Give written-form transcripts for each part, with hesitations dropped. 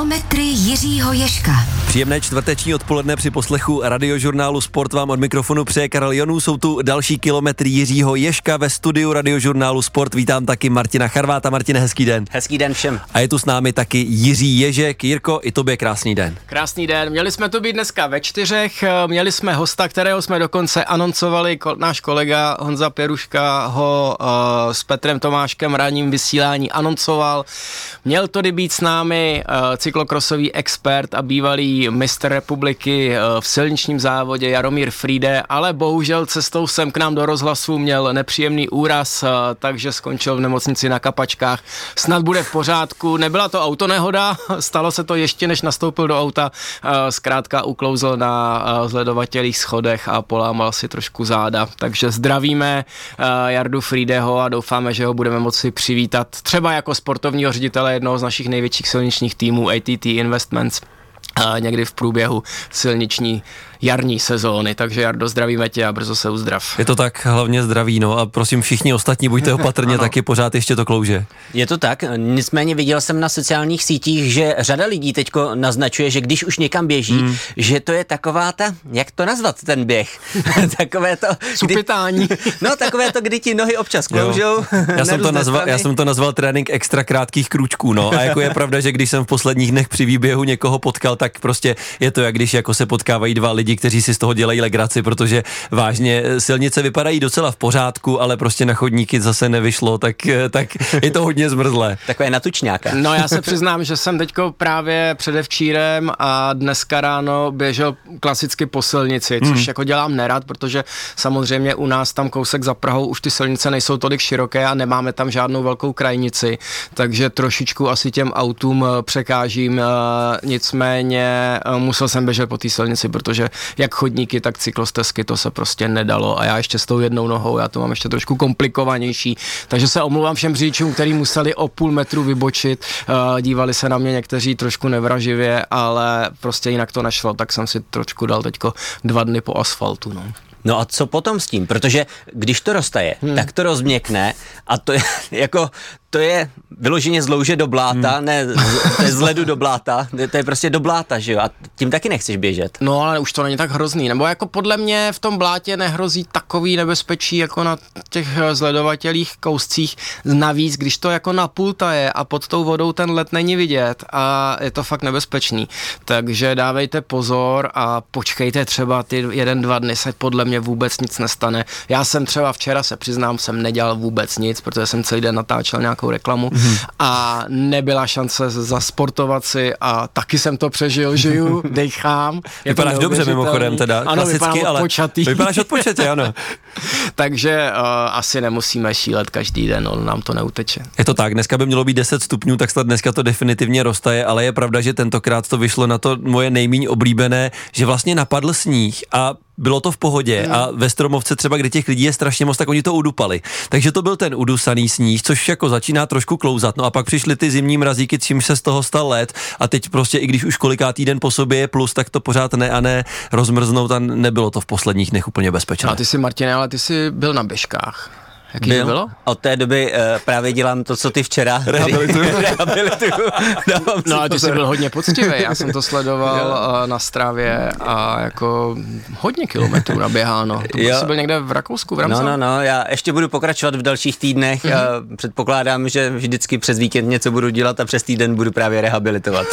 Kilometry Jiřího Ježka. Příjemné čtvrteční odpoledne při poslechu Radiožurnálu Sport vám od mikrofonu přeje Karel Jonů. Jsou tu další kilometry Jiřího Ježka ve studiu Radiožurnálu Sport. Vítám taky Martina Charváta. Martine, hezký den. Hezký den všem. A je tu s námi taky Jiří Ježek. Jirko, i tobě krásný den. Krásný den. Měli jsme tu být dneska ve 4, měli jsme hosta, kterého jsme dokonce anoncovali, náš kolega Honza Pěruška ho s Petrem Tomáškem v ranním vysílání anoncoval. Měl tady být s námi cyklokrosový expert a bývalý mistr republiky v silničním závodě Jaromír Friede, ale bohužel cestou sem k nám do rozhlasu měl nepříjemný úraz, takže skončil v nemocnici na Kapačkách. Snad bude v pořádku. Nebyla to autonehoda, stalo se to ještě než nastoupil do auta, zkrátka uklouzl na zledovatelných schodech a polámal si trošku záda. Takže zdravíme Jardu Friedeho a doufáme, že ho budeme moci přivítat třeba jako sportovního ředitele jednoho z našich největších silničních týmů ATT Investments někdy v průběhu silniční jarní sezóny, takže Jardo, zdravíme tě a brzo se uzdrav. Je to tak, hlavně zdraví, no a prosím všichni ostatní, buďte opatrně, taky pořád ještě to klouže. Je to tak, nicméně viděl jsem na sociálních sítích, že řada lidí teďko naznačuje, že když už někam běží, že to je taková ta, jak to nazvat ten běh? Takové to... Supitání. No takové to, kdy ti nohy občas kloužou. Já jsem to nazval trénink extra krátkých krůčků, no a jako je pravda, že když jsem v posledních dnech při výběhu někoho potkal, tak prostě je to, jak když jako se potkávají dva lidi, kteří si z toho dělají legraci, protože vážně silnice vypadají docela v pořádku, ale prostě na chodníky zase nevyšlo, tak je to hodně zmrzlé. Takové natučňáka. No já se přiznám, že jsem teďko právě předevčírem a dneska ráno běžel klasicky po silnici, což jako dělám nerad, protože samozřejmě u nás tam kousek za Prahou už ty silnice nejsou tolik široké a nemáme tam žádnou velkou krajnici, takže trošičku asi těm autům překážím, nicméně musel jsem běžet po té silnici, protože jak chodníky, tak cyklostezky, to se prostě nedalo a já ještě s tou jednou nohou, já to mám ještě trošku komplikovanější, takže se omlouvám všem řidičům, kteří museli o půl metru vybočit, dívali se na mě někteří trošku nevraživě, ale prostě jinak to nešlo, tak jsem si trošku dal teďko 2 dny po asfaltu, no. No a co potom s tím? Protože když to roztaje, tak to rozměkne a to je jako, to je vyloženě z louže do bláta, ne z ledu do bláta, to je prostě do bláta, že jo? A tím taky nechceš běžet. No ale už to není tak hrozný, nebo jako podle mě v tom blátě nehrozí takový nebezpečí jako na těch zledovatelých kouscích, navíc, když to jako napůl taje a pod tou vodou ten led není vidět a je to fakt nebezpečný. Takže dávejte pozor a počkejte třeba ty 1-2 dny, se podle mě vůbec nic nestane. Já jsem třeba včera, se přiznám, jsem nedělal vůbec nic, protože jsem celý den natáčel nějakou reklamu a nebyla šance zasportovat si a taky jsem to přežil, žiju, dechám. Vypadáš dobře mimochodem teda, ano, klasicky, ale vypadáš odpočatě, ano. Takže asi nemusíme šílet každý den, nám to neuteče. Je to tak, dneska by mělo být 10 stupňů, tak snad dneska to definitivně roztaje, ale je pravda, že tentokrát to vyšlo na to moje nejméně oblíbené, že vlastně napadl sníh a bylo to v pohodě a ve Stromovce třeba, kde těch lidí je strašně moc, tak oni to udupali. Takže to byl ten udusaný sníh, což jako začíná trošku klouzat. No a pak přišly ty zimní mrazíky, čímž se z toho stal led a teď prostě, i když už kolikátý den po sobě je plus, tak to pořád ne rozmrznout a nebylo to v posledních dnech úplně bezpečné. A ty si, Martine, ale ty jsi byl na běžkách. Jaký to bylo? Od té doby právě dělám to, co ty včera. Rehabilituju. No a ty jsi byl hodně poctivý, já jsem to sledoval na Strávě a jako hodně kilometrů naběháno. To jsi byl někde v Rakousku, v Ramsau? No, já ještě budu pokračovat v dalších týdnech. Předpokládám, že vždycky přes víkend něco budu dělat a přes týden budu právě rehabilitovat.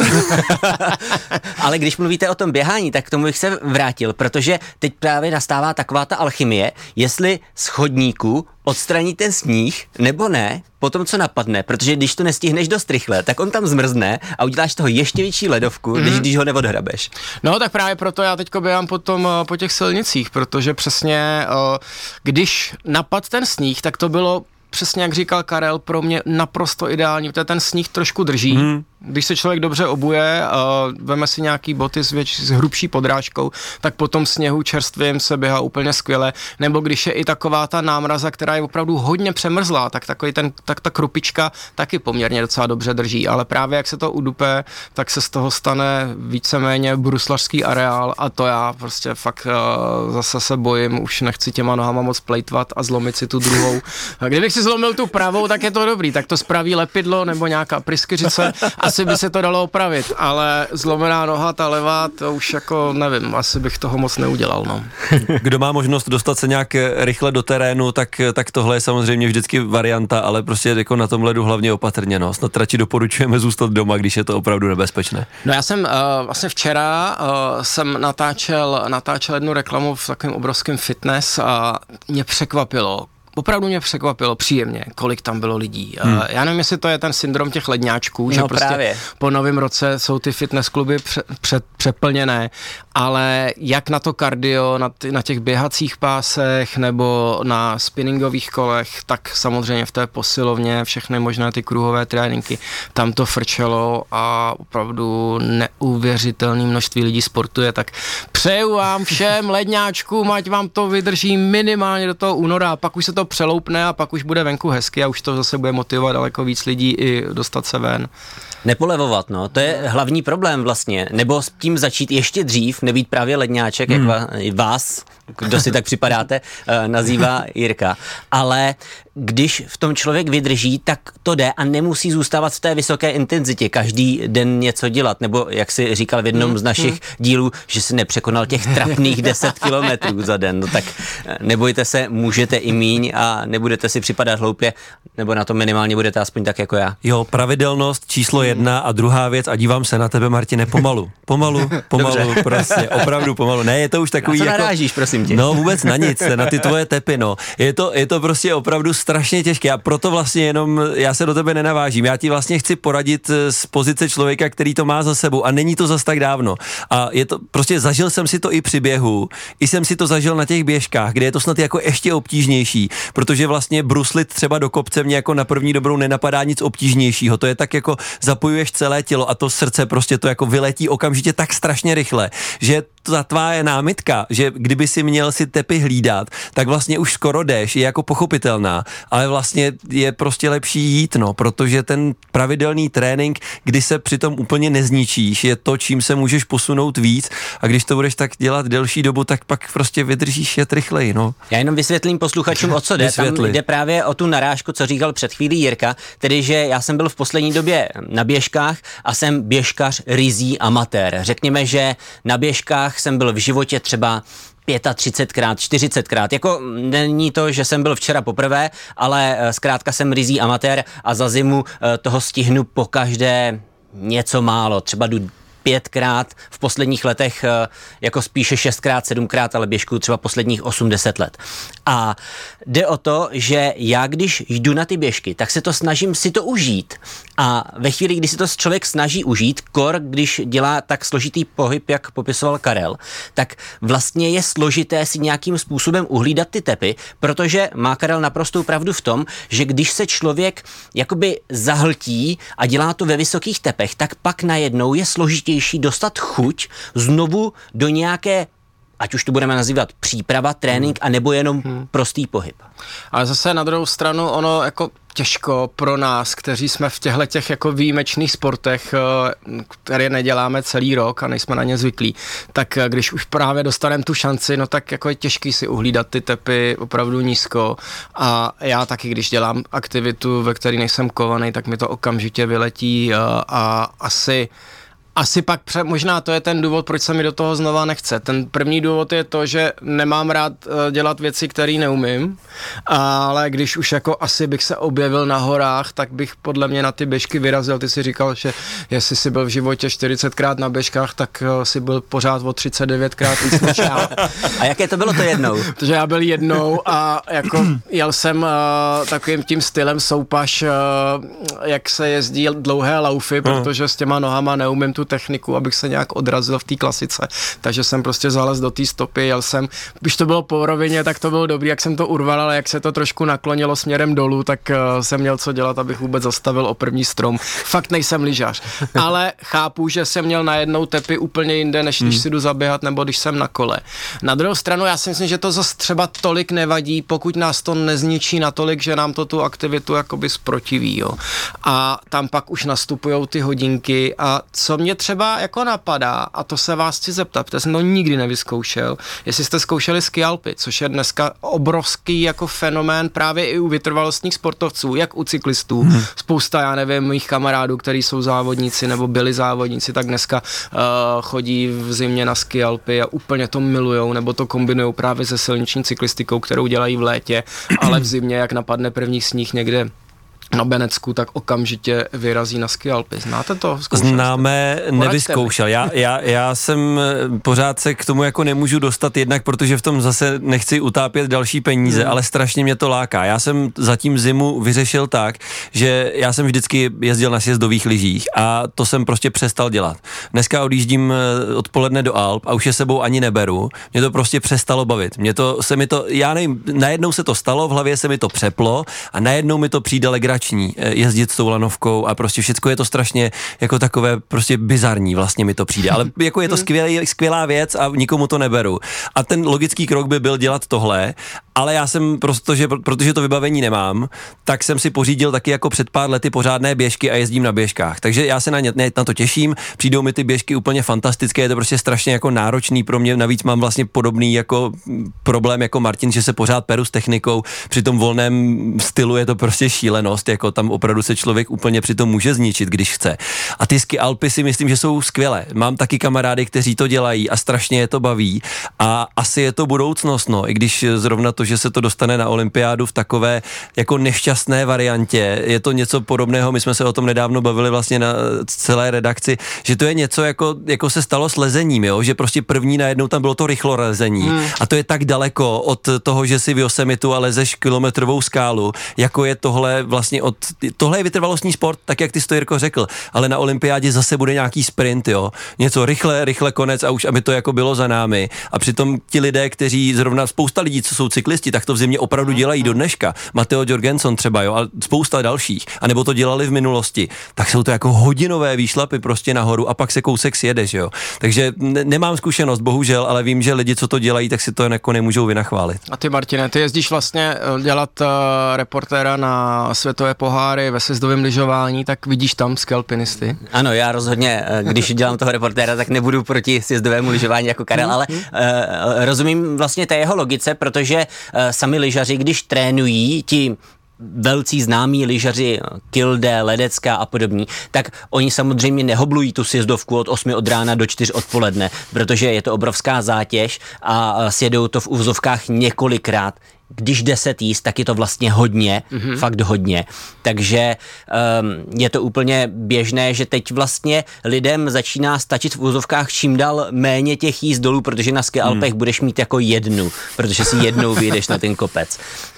Ale když mluvíte o tom běhání, tak k tomu bych se vrátil, protože teď právě nastává taková ta alchymie, jestli z chodníku odstraní ten sníh, nebo ne, potom co napadne, protože když to nestihneš dost rychle, tak on tam zmrzne a uděláš toho ještě větší ledovku, když ho neodhrabeš. No tak právě proto já teďko běhám po těch silnicích, protože přesně, když napad ten sníh, tak to bylo přesně jak říkal Karel, pro mě naprosto ideální, protože ten sníh trošku drží. Když se člověk dobře obuje, veme si nějaký boty s hrubší podrážkou, tak po tom sněhu čerstvým se běhá úplně skvěle. Nebo když je i taková ta námraza, která je opravdu hodně přemrzlá, tak ta krupička taky poměrně docela dobře drží. Ale právě jak se to udupe, tak se z toho stane víceméně bruslařský areál a to já prostě fakt zase se bojím, už nechci těma nohama moc plejtvat a zlomit si tu druhou. Kdybych si zlomil tu pravou, tak je to dobrý, tak to spraví lepidlo nebo nějaká pryskyřice a asi by se to dalo opravit, ale zlomená noha, ta levá, to už jako nevím, asi bych toho moc neudělal, no. Kdo má možnost dostat se nějak rychle do terénu, tak tohle je samozřejmě vždycky varianta, ale prostě jako na tom ledu hlavně opatrně, no. Snad radši doporučujeme zůstat doma, když je to opravdu nebezpečné. No já jsem vlastně včera jsem natáčel jednu reklamu v takovém obrovském fitness a opravdu mě překvapilo příjemně, kolik tam bylo lidí. Já nevím, jestli to je ten syndrom těch ledňáčků, že prostě právě po novém roce jsou ty fitness kluby přeplněné, ale jak na to kardio, na těch běhacích pásech nebo na spinningových kolech, tak samozřejmě v té posilovně, všechny možné ty kruhové tréninky, tam to frčelo a opravdu neuvěřitelné množství lidí sportuje, tak přeju vám všem ledňáčkům, ať vám to vydrží minimálně do toho února a pak už se to přeloupne a pak už bude venku hezky a už to zase bude motivovat daleko víc lidí i dostat se ven. Nepolevovat, no, to je hlavní problém vlastně, nebo s tím začít ještě dřív, nebýt právě ledňáček, jak vás, kdo si tak připadáte, nazývá Jirka, ale když v tom člověk vydrží, tak to jde a nemusí zůstávat v té vysoké intenzitě, každý den něco dělat, nebo jak si říkal v jednom z našich dílů, že si nepřekonal těch trapných 10 kilometrů za den, no tak nebojte se, můžete i míň a nebudete si připadat hloupě, nebo na to minimálně budete aspoň tak jako já. Jo, pravidelnost číslo 1 a druhá věc, a dívám se na tebe, Martine, pomalu, prostě, opravdu pomalu. Ne, je to už takový na co narážíš, prosím tě? No vůbec na nic, na ty tvoje tepy, no. Je to prostě opravdu strašně těžké a proto vlastně jenom já se do tebe nenavážím. Já ti vlastně chci poradit z pozice člověka, který to má za sebou a není to zas tak dávno. A je to, prostě zažil jsem si to i při běhu, i jsem si to zažil na těch běžkách, kde je to snad jako ještě obtížnější, protože vlastně bruslit třeba do kopce mě jako na první dobrou nenapadá nic obtížnějšího. To je tak jako zapojuješ celé tělo a to srdce prostě to jako vyletí okamžitě tak strašně rychle, že ta tvá námitka, že kdyby si měl si tepy hlídat, tak vlastně už skoro jdeš, je jako pochopitelná, ale vlastně je prostě lepší jít, no, protože ten pravidelný trénink, kdy se přitom úplně nezničíš, je to, čím se můžeš posunout víc a když to budeš tak dělat delší dobu, tak pak prostě vydržíš jet rychleji, no. Já jenom vysvětlím posluchačům, o co jde. Tam jde právě o tu narážku, co říkal před chvílí Jirka, tedy, že já jsem byl v poslední době na běžkách a jsem běžkař ryzí amatér. Řekněme, že na běžkách jsem byl v životě třeba 35krát, 40krát. Jako není to, že jsem byl včera poprvé, ale zkrátka jsem ryzí amatér a za zimu toho stihnu pokaždé něco málo. Třeba jdu 5krát, v posledních letech jako spíše 6krát, 7krát, ale běžku třeba posledních 80 let. A jde o to, že já když jdu na ty běžky, tak se to snažím si to užít. A ve chvíli, kdy si to člověk snaží užít, když dělá tak složitý pohyb, jak popisoval Karel, tak vlastně je složité si nějakým způsobem uhlídat ty tepy, protože má Karel naprostou pravdu v tom, že když se člověk jakoby zahltí a dělá to ve vysokých tepech, tak pak najednou je složitější dostat chuť znovu do nějaké, ať už to budeme nazývat příprava, trénink, anebo jenom prostý pohyb. Ale zase na druhou stranu ono jako těžko pro nás, kteří jsme v těchto jako výjimečných sportech, které neděláme celý rok a nejsme na ně zvyklí, tak když už právě dostaneme tu šanci, no tak jako je těžký si uhlídat ty tepy opravdu nízko a já taky, když dělám aktivitu, ve které nejsem kovaný, tak mi to okamžitě vyletí a asi pak možná to je ten důvod, proč se mi do toho znova nechce. Ten první důvod je to, že nemám rád dělat věci, které neumím, ale když už jako asi bych se objevil na horách, tak bych podle mě na ty běžky vyrazil. Ty si říkal, že jestli jsi byl v životě 40krát na běžkách, tak si byl pořád o 39krát víc než já. A jaké to bylo to jednou? Protože já byl jednou a jako jel jsem takovým tím stylem soupaš, jak se jezdí dlouhé laufy, protože s těma nohama neumím tu techniku, abych se nějak odrazil v té klasice. Takže jsem prostě zalez do té stopy, jel jsem, když to bylo po rovině, tak to bylo dobrý, jak jsem to urval, ale jak se to trošku naklonilo směrem dolů, tak jsem měl co dělat, abych vůbec zastavil o první strom. Fakt nejsem lyžař. Ale chápu, že jsem měl najednou tepy úplně jinde, než když si jdu zaběhat nebo když jsem na kole. Na druhou stranu, já si myslím, že to zase třeba tolik nevadí, pokud nás to nezničí natolik, že nám to tu aktivitu jakoby zprotiví, jo. A tam pak už nastupujou ty hodinky a co mě mě třeba jako napadá, a to se vás chci zeptat, protože jsem to nikdy nevyzkoušel, jestli jste zkoušeli ski alpy, což je dneska obrovský jako fenomén právě i u vytrvalostních sportovců, jak u cyklistů. Spousta, já nevím, mých kamarádů, kteří jsou závodníci nebo byli závodníci, tak dneska chodí v zimě na ski alpy a úplně to milujou, nebo to kombinujou právě se silniční cyklistikou, kterou dělají v létě, ale v zimě, jak napadne první sníh někde na Benecku, tak okamžitě vyrazí na ski alpy. Znáte to? Známe, nevyzkoušel. Já jsem pořád se k tomu jako nemůžu dostat jednak, protože v tom zase nechci utápět další peníze, ale strašně mě to láká. Já jsem zatím zimu vyřešil tak, že já jsem vždycky jezdil na sjezdových lyžích a to jsem prostě přestal dělat. Dneska odjíždím odpoledne do Alp a už je sebou ani neberu. Mě to prostě přestalo bavit. Já nevím, najednou se to stalo, v hlavě se mi to přeplo a najednou mi to přijde legrační jezdit s tou lanovkou a prostě všecko je to strašně jako takové prostě bizarní vlastně mi to přijde, ale jako je to skvělá věc a nikomu to neberu. A ten logický krok by byl dělat tohle, ale já jsem protože to vybavení nemám, tak jsem si pořídil taky jako před pár lety pořádné běžky a jezdím na běžkách. Takže já se na to těším, přijdou mi ty běžky úplně fantastické, je to prostě strašně jako náročný pro mě, navíc mám vlastně podobný jako problém jako Martin, že se pořád peru s technikou, při tom volném stylu je to prostě šílenost, jako tam opravdu se člověk úplně přitom může zničit, když chce. A ty ski Alpy si myslím, že jsou skvělé. Mám taky kamarády, kteří to dělají a strašně je to baví a asi je to budoucnost, no, i když zrovna to, že se to dostane na olympiádu v takové jako nešťastné variantě, je to něco podobného, my jsme se o tom nedávno bavili vlastně na celé redakci, že to je něco jako se stalo s lezením, jo, že prostě první najednou tam bylo to rychlolezení a to je tak daleko od toho, že si v Yosemitu a lezeš kilometrovou skálu, jako je tohle vlastně tohle je vytrvalostní sport, tak jak ty jsi to, Jirko, řekl, ale na olympiádě zase bude nějaký sprint, jo, něco rychle konec a už aby to jako bylo za námi a přitom ti lidé, kteří zrovna spousta lidí, co jsou cyklisti, tak to v zimě opravdu dělají do dneška, Matteo Jorgenson třeba, jo, a spousta dalších, anebo to dělali v minulosti, tak jsou to jako hodinové výšlapy prostě nahoru a pak se kousek sjedeš, jo, takže nemám zkušenost, bohužel, ale vím, že lidi, co to dělají, tak si to jako nemůžou vynachválit. A ty, Martine, ty jezdíš vlastně dělat reportéra na světové poháry ve sjezdovém lyžování, tak vidíš tam ski alpinisty? Ano, já rozhodně, když dělám toho reportéra, tak nebudu proti sjezdovému lyžování jako Karel, ale rozumím vlastně té jeho logice, protože sami lyžaři, když trénují, ti velcí známí lyžaři Kilde, Ledecká a podobní, tak oni samozřejmě nehoblují tu sjezdovku od 8 od rána do 4 odpoledne, protože je to obrovská zátěž a sjedou to v uvozovkách několikrát. Když 10 jíst, tak je to vlastně hodně, fakt hodně. Takže je to úplně běžné, že teď vlastně lidem začíná stačit v úzovkách čím dál méně těch jíst dolů, protože na ski Alpech budeš mít jako jednu, protože si jednou vyjdeš na ten kopec.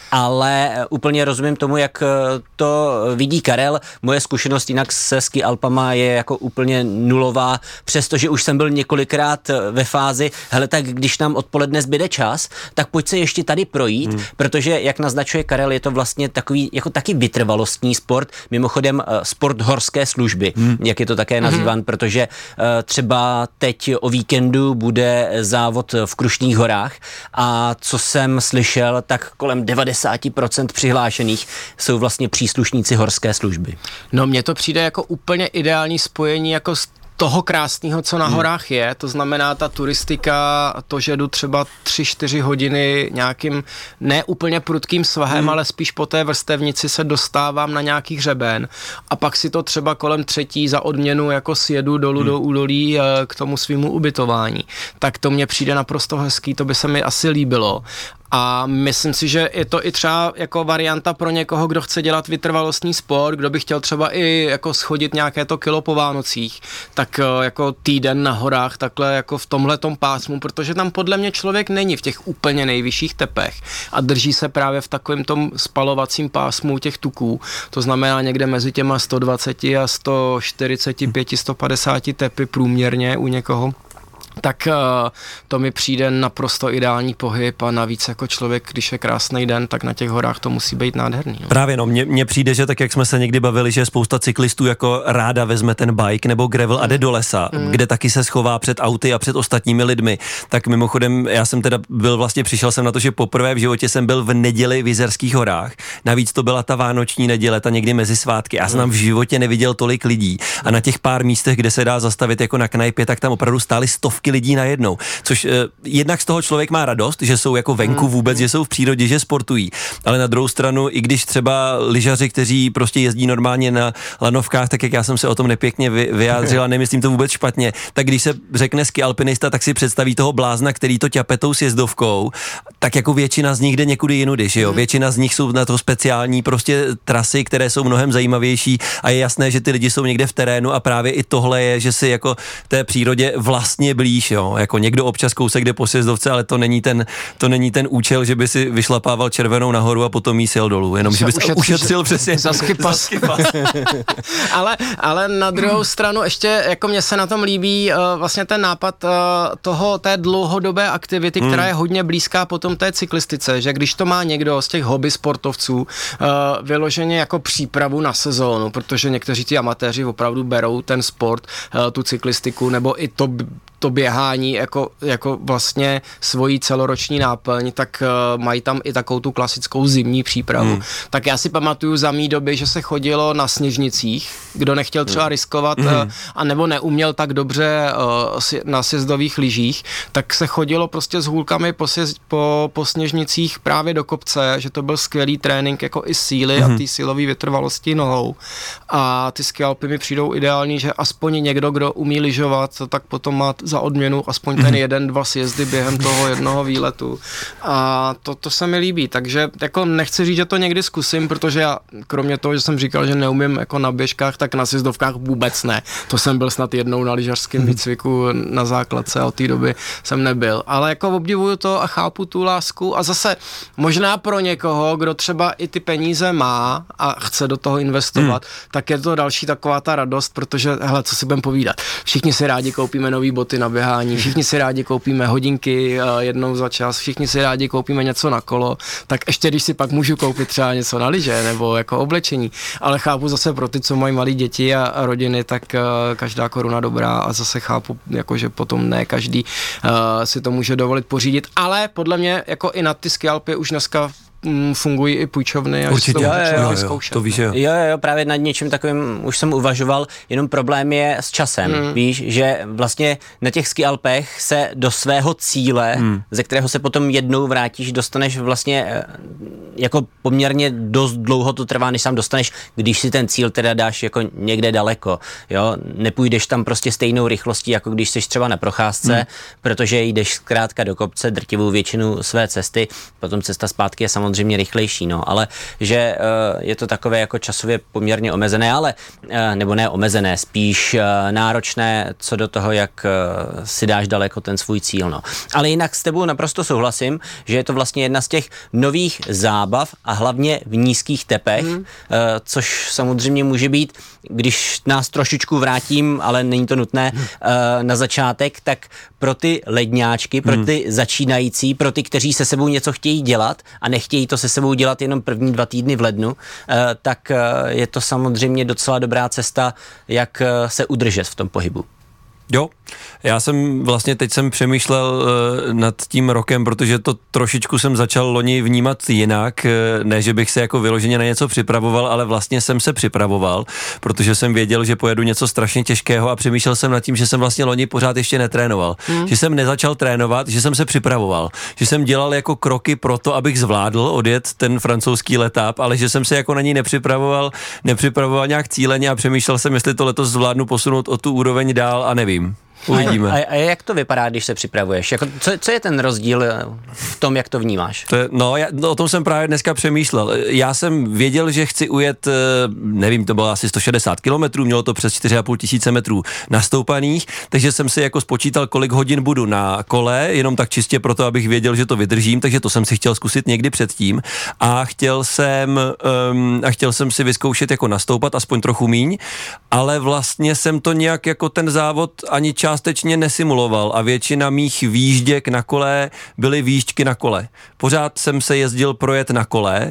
Ale úplně rozumím tomu, jak to vidí Karel. Moje zkušenost jinak se ski Alpama je jako úplně nulová, přestože už jsem byl několikrát ve fázi, hele, tak když nám odpoledne zbyde čas, tak pojď se ještě tady projít, protože jak naznačuje Karel, je to vlastně takový jako taky vytrvalostní sport, mimochodem sport horské služby, jak je to také nazýván, protože třeba teď o víkendu bude závod v Krušných horách a co jsem slyšel, tak kolem 90% přihlášených jsou vlastně příslušníci horské služby. No mně to přijde jako úplně ideální spojení jako toho krásného, co na horách je, to znamená ta turistika, to, že jdu třeba 3-4 hodiny nějakým ne úplně prudkým svahem, ale spíš po té vrstevnici se dostávám na nějaký hřeben a pak si to třeba kolem 3 za odměnu jako sjedu dolů do údolí k tomu svýmu ubytování. Tak to mně přijde naprosto hezký, to by se mi asi líbilo. A myslím si, že je to i třeba jako varianta pro někoho, kdo chce dělat vytrvalostní sport, kdo by chtěl třeba i jako schodit nějaké to kilo po Vánocích, tak jako týden na horách takhle jako v tomhletom pásmu, protože tam podle mě člověk není v těch úplně nejvyšších tepech a drží se právě v takovém tom spalovacím pásmu těch tuků, to znamená někde mezi těma 120 a 145, 150 tepy průměrně u někoho. tak to mi přijde naprosto ideální pohyb a navíc jako člověk, když je krásný den, tak na těch horách to musí být nádherný. No. Právě no, mně přijde, že tak jak jsme se někdy bavili, že spousta cyklistů jako ráda vezme ten bike nebo gravel a jde do lesa, kde taky se schová před auty a před ostatními lidmi. Tak mimochodem, já jsem teda přišel jsem na to, že poprvé v životě jsem byl v neděli v Jizerských horách. Navíc to byla ta vánoční neděle, ta někdy mezi svátky. Já jsem tam v životě neviděl tolik lidí a na těch pár místech, kde se dá zastavit jako na knajpě, tak tam opravdu stály stovky lidí najednou. Což jednak z toho člověk má radost, že jsou jako venku vůbec, že jsou v přírodě, že sportují. Ale na druhou stranu, i když třeba lyžaři, kteří prostě jezdí normálně na lanovkách, tak jak já jsem se o tom nepěkně vyjádřil a nemyslím to vůbec špatně, tak když se řekne ski alpinista, tak si představí toho blázna, který to ťape tou sjezdovkou, tak jako většina z nich jde někudy jinudy, že jo? Většina z nich jsou na to speciální prostě trasy, které jsou mnohem zajímavější a je jasné, že ty lidi jsou někde v terénu a právě i tohle je, že si jako té přírodě vlastně blíž, jo? Jako někdo občas kousek jde po sjezdovce, ale to není ten účel, že by si vyšlapával červenou nahoru a potom jí sil dolů, jenom že by se ušetřil přesně za skipas. ale na druhou stranu ještě jako mně se na tom líbí vlastně ten nápad té dlouhodobé aktivity, která je hodně blízká potom té cyklistice, že když to má někdo z těch hobby sportovců vyloženě jako přípravu na sezónu, protože někteří ty amatéři opravdu berou ten sport, tu cyklistiku nebo i to běhání jako vlastně svoji celoroční náplň, tak mají tam i takovou tu klasickou zimní přípravu. Tak já si pamatuju za mý doby, že se chodilo na sněžnicích, kdo nechtěl třeba riskovat a nebo neuměl tak dobře na sjezdových lyžích, tak se chodilo prostě s hůlkami po sněžnicích právě do kopce, že to byl skvělý trénink jako i síly a ty silové vytrvalosti nohou. A ty ski alpy mi přijdou ideální, že aspoň někdo, kdo umí lyžovat, tak potom má za odměnu aspoň ten 1-2 sjezdy během toho jednoho výletu. A to se mi líbí, takže jako nechci říct, že to někdy zkusím, protože já kromě toho, že jsem říkal, že neumím jako na běžkách, tak na sjezdovkách vůbec ne. To jsem byl snad jednou na lyžařském výcviku na základce a od té doby jsem nebyl. Ale jako obdivuju to a chápu tu lásku a zase možná pro někoho, kdo třeba i ty peníze má a chce do toho investovat, tak je to další taková ta radost, protože hele, co si budeme povídat. Všichni si rádi koupíme nový boty na běhání, všichni si rádi koupíme hodinky jednou za čas, všichni si rádi koupíme něco na kolo, tak ještě když si pak můžu koupit třeba něco na lyže nebo jako oblečení, ale chápu zase pro ty, co mají malé děti a rodiny, tak každá koruna dobrá a zase chápu, jako, že potom ne každý si to může dovolit pořídit, ale podle mě jako i na ty ski alpy už dneska fungují i půjčovny. Určitě, zkoušet. To víš, jo. Jo, právě nad něčím takovým už jsem uvažoval, jenom problém je s časem. Víš, že vlastně na těch ski alpech se do svého cíle, ze kterého se potom jednou vrátíš, dostaneš vlastně jako poměrně dost dlouho to trvá, než tam dostaneš, když si ten cíl teda dáš jako někde daleko. Jo, nepůjdeš tam prostě stejnou rychlostí, jako když jsi třeba na procházce, protože jdeš zkrátka do kopce drtivou většinu své cesty, potom cesta zpátky je samozřejmě rychlejší, no, ale že je to takové jako časově poměrně omezené, ale nebo ne omezené, spíš náročné co do toho, jak si dáš daleko ten svůj cíl, no. Ale jinak s tebou naprosto souhlasím, že je to vlastně jedna z těch nových zábav a hlavně v nízkých tepech, což samozřejmě může být, když nás trošičku vrátím, ale není to nutné, na začátek, tak pro ty ledňáčky, pro ty začínající, pro ty, kteří se sebou něco chtějí dělat a nechtějí to se sebou dělat jenom první 2 týdny v lednu, tak je to samozřejmě docela dobrá cesta, jak se udržet v tom pohybu. Jo, já jsem vlastně teď přemýšlel nad tím rokem, protože to trošičku jsem začal loni vnímat jinak, ne, že bych se jako vyloženě na něco připravoval, ale vlastně jsem se připravoval, protože jsem věděl, že pojedu něco strašně těžkého a přemýšlel jsem nad tím, že jsem vlastně loni pořád ještě netrénoval, že jsem nezačal trénovat, že jsem se připravoval, že jsem dělal jako kroky pro to, abych zvládl odjet ten francouzský letáp, ale že jsem se jako na ní nepřipravoval nějak cíleně a přemýšlel jsem, jestli to letos zvládnu posunout o tu úroveň dál a nevím. Uvidíme. A jak to vypadá, když se připravuješ? Jako, co je ten rozdíl v tom, jak to vnímáš? O tom jsem právě dneska přemýšlel. Já jsem věděl, že chci ujet, nevím, to bylo asi 160 kilometrů, mělo to přes 4,5 tisíce metrů nastoupaných, takže jsem si jako spočítal, kolik hodin budu na kole, jenom tak čistě proto, abych věděl, že to vydržím, takže to jsem si chtěl zkusit někdy předtím a chtěl jsem si vyzkoušet jako nastoupat aspoň trochu míň, ale vlastně jsem to nějak jako ten závod ani čas částečně nesimuloval a většina mých výjížděk na kole byly výjížďky na kole. Pořád jsem se jezdil projet na kole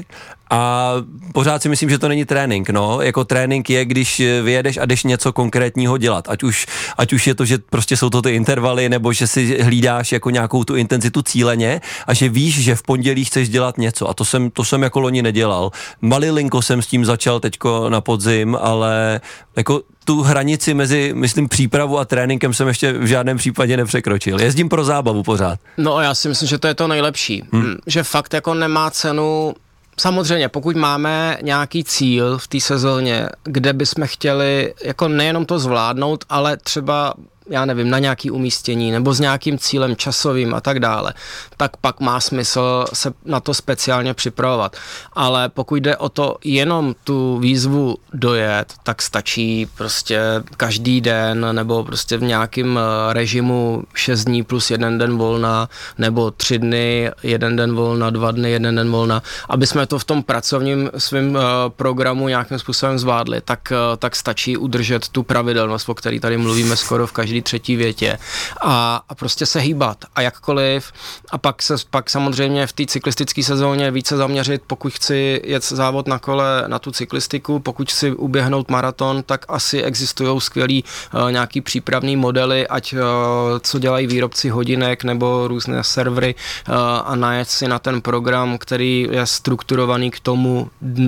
a pořád si myslím, že to není trénink, no. Jako trénink je, když vyjedeš a jdeš něco konkrétního dělat. Ať už je to, že prostě jsou to ty intervaly, nebo že si hlídáš jako nějakou tu intenzitu cíleně a že víš, že v pondělí chceš dělat něco. A to jsem jako loni nedělal. Malilinko jsem s tím začal teďko na podzim, ale jako tu hranici mezi, myslím, přípravu a tréninkem jsem ještě v žádném případě nepřekročil. Jezdím pro zábavu pořád. No a já si myslím, že to je to nejlepší. Že fakt jako nemá cenu. Samozřejmě, pokud máme nějaký cíl v té sezóně, kde bychom chtěli jako nejenom to zvládnout, ale třeba, já nevím, na nějaký umístění nebo s nějakým cílem časovým a tak dále, tak pak má smysl se na to speciálně připravovat. Ale pokud jde o to jenom tu výzvu dojet, tak stačí prostě každý den nebo prostě v nějakém režimu 6 dní plus 1 den volna nebo 3 dny, 1 den volna, 2 dny, 1 den volna, aby jsme to v tom pracovním svým programu nějakým způsobem zvládli, tak stačí udržet tu pravidelnost, o které tady mluvíme skoro v každý třetí větě a prostě se hýbat a jakkoliv a pak samozřejmě v té cyklistické sezóně více zaměřit, pokud chci jet závod na kole na tu cyklistiku, pokud chci uběhnout maraton, tak asi existují skvělý nějaký přípravný modely, ať co dělají výrobci hodinek nebo různé servery a najet si na ten program, který je strukturovaný k tomu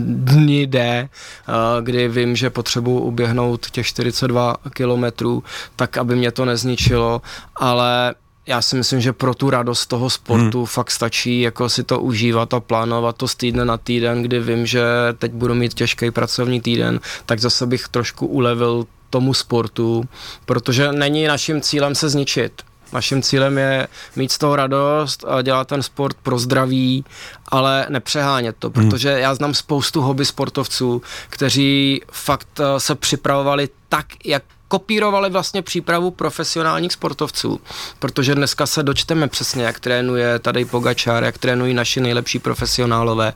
dni D, kdy vím, že potřebuji uběhnout těch 42 kilometrů, tak aby mě to nezničilo, ale já si myslím, že pro tu radost toho sportu fakt stačí jako si to užívat a plánovat to z týdne na týden, kdy vím, že teď budu mít těžký pracovní týden, tak zase bych trošku ulevil tomu sportu, protože není naším cílem se zničit. Naším cílem je mít z toho radost a dělat ten sport pro zdraví, ale nepřehánět to, protože já znám spoustu hobby sportovců, kteří fakt se připravovali tak, jak kopírovali vlastně přípravu profesionálních sportovců, protože dneska se dočteme přesně, jak trénuje Tadej Pogačar, jak trénují naši nejlepší profesionálové,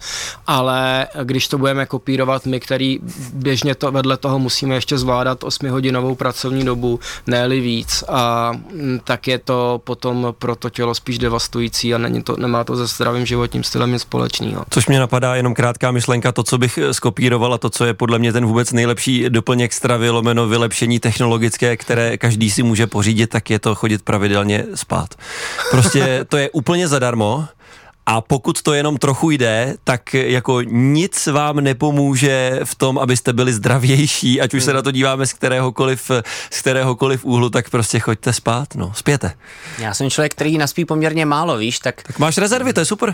ale když to budeme kopírovat my, který běžně to vedle toho musíme ještě zvládat 8hodinovou pracovní dobu, ne-li víc, a tak je to potom pro to tělo spíš devastující a nemá to se zdravým životním stylem nic společného. Což mě napadá jenom krátká myšlenka, to, co bych skopíroval a to, co je podle mě ten vůbec nejlepší doplněk stravy lomeno vylepšení technologické, které každý si může pořídit, tak je to chodit pravidelně spát. Prostě to je úplně zadarmo. A pokud to jenom trochu jde, tak jako nic vám nepomůže v tom, abyste byli zdravější, ať už se na to díváme z kteréhokoliv úhlu, tak prostě choďte spát, no, spěte. Já jsem člověk, který naspí poměrně málo, víš, tak máš rezervy, to je super.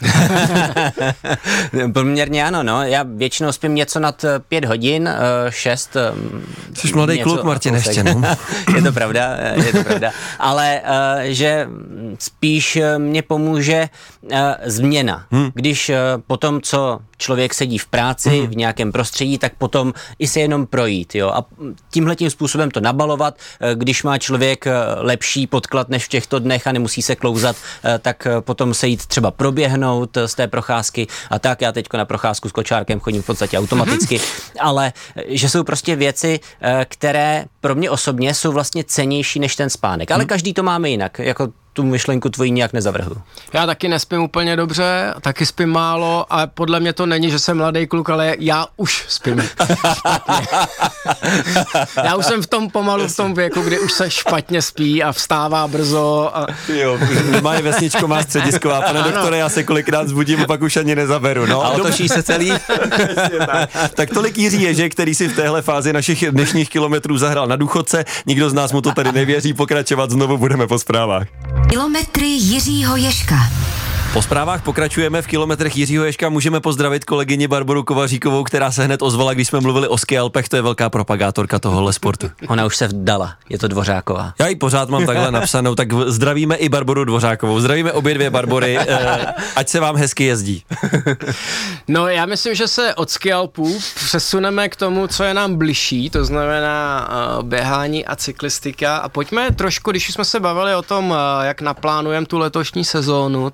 Poměrně ano, no, já většinou spím něco nad 5 hodin, 6. Jsi mladý kluk, Martin, ještě, no. Je to pravda, ale že spíš mě pomůže změna. Když po tom, co člověk sedí v práci, v nějakém prostředí, tak potom i se jenom projít, jo. A tímhletím způsobem to nabalovat, když má člověk lepší podklad než v těchto dnech a nemusí se klouzat, tak potom se jít třeba proběhnout z té procházky a tak. Já teďko na procházku s kočárkem chodím v podstatě automaticky, ale že jsou prostě věci, které pro mě osobně jsou vlastně cennější než ten spánek. Ale každý to máme jinak, jako tu myšlenku tvojí nějak nezavrhnu. Já taky nespím úplně dobře, taky spím málo a podle mě to není, že jsem mladý kluk, ale já už spím špatně. Já už jsem pomalu v tom věku, kdy už se špatně spí a vstává brzo. A... Jo, má vesničková středisková, pane doktore, já se kolikrát zbudím a pak už ani nezaberu. No, a otočí se celý. Tak tolik Jiří Ježek, který si v téhle fázi našich dnešních kilometrů zahrál na důchodce. Nikdo z nás mu to tady nevěří, pokračovat znovu budeme po zprávách. Kilometry Jiřího Ježka. Po zprávách pokračujeme v kilometrech Jiřího Ježka. Můžeme pozdravit kolegyni Barboru Kovaříkovou, která se hned ozvala, když jsme mluvili o ski alpech. To je velká propagátorka tohohle sportu. Ona už se vdala, je to Dvořáková. Já ji pořád mám takhle napsanou, tak zdravíme i Barboru Dvořákovou. Zdravíme obě dvě Barbory, ať se vám hezky jezdí. No, já myslím, že se od ski alpů přesuneme k tomu, co je nám bližší, to znamená běhání a cyklistika. A pojďme trošku, když jsme se bavili o tom, jak naplánujeme tu letošní sezónu, tak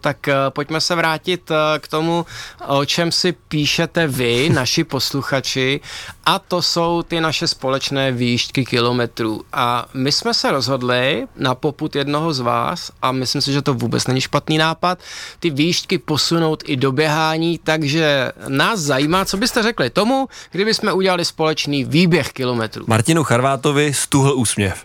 pojďme se vrátit k tomu, o čem si píšete vy, naši posluchači, a to jsou ty naše společné výšky kilometrů. A my jsme se rozhodli na popud jednoho z vás, a myslím si, že to vůbec není špatný nápad, ty výšky posunout i do běhání, takže nás zajímá, co byste řekli tomu, kdyby jsme udělali společný výběh kilometrů. Martinu Charvátovi stuhl úsměv.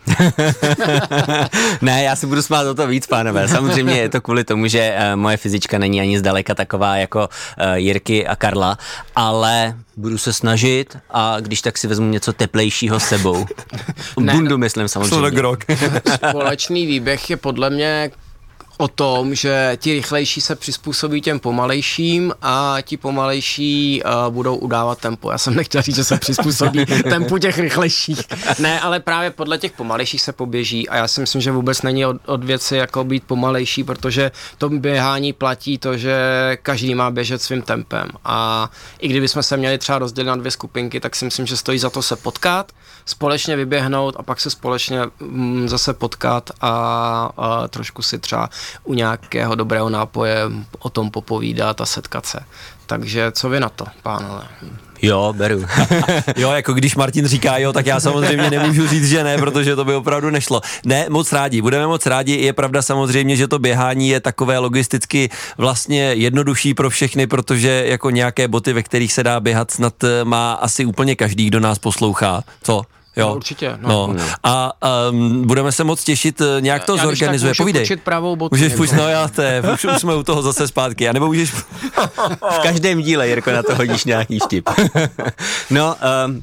Ne, já si budu smát o to víc, pánové. Samozřejmě je to kvůli tomu, že moje fyzička není ani zdaleka taková jako Jirky a Karla, ale budu se snažit a když tak si vezmu něco teplejšího s sebou. Bundu myslím samozřejmě. Společný výběh je podle mě o tom, že ti rychlejší se přizpůsobí těm pomalejším a ti pomalejší budou udávat tempo. Já jsem nechtěl říct, že se přizpůsobí tempu těch rychlejších. Ne, ale právě podle těch pomalejších se poběží a já si myslím, že vůbec není od věci jako být pomalejší, protože to běhání platí to, že každý má běžet svým tempem. A i kdybychom se měli třeba rozdělit na 2 skupinky, tak si myslím, že stojí za to se potkat, společně vyběhnout a pak se společně zase potkat a trošku si třeba u nějakého dobrého nápoje o tom popovídat a setkat se. Takže co vy na to, pánové? Jo, beru. Jo, jako když Martin říká jo, tak já samozřejmě nemůžu říct, že ne, protože to by opravdu nešlo. Ne, moc rádi, budeme moc rádi. Je pravda samozřejmě, že to běhání je takové logisticky vlastně jednodušší pro všechny, protože jako nějaké boty, ve kterých se dá běhat, snad má asi úplně každý, kdo nás poslouchá. Co? Jo. No, určitě. No. A budeme se moc těšit, nějak to zorganizuje. Povídej. Můžeš pravou botu. Můžeš půjč, no já už jsme u toho zase zpátky. A nebo můžeš... V každém díle, Jirko, na to hodíš nějaký vtip. No,